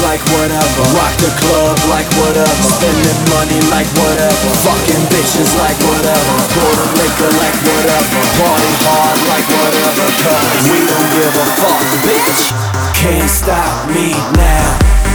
like whatever. Rock the club like whatever. Spending money like whatever. Fucking bitches like whatever. Pour the liquor like whatever. Party hard like whatever. Cause we don't give a fuck, bitch. Can't stop me now.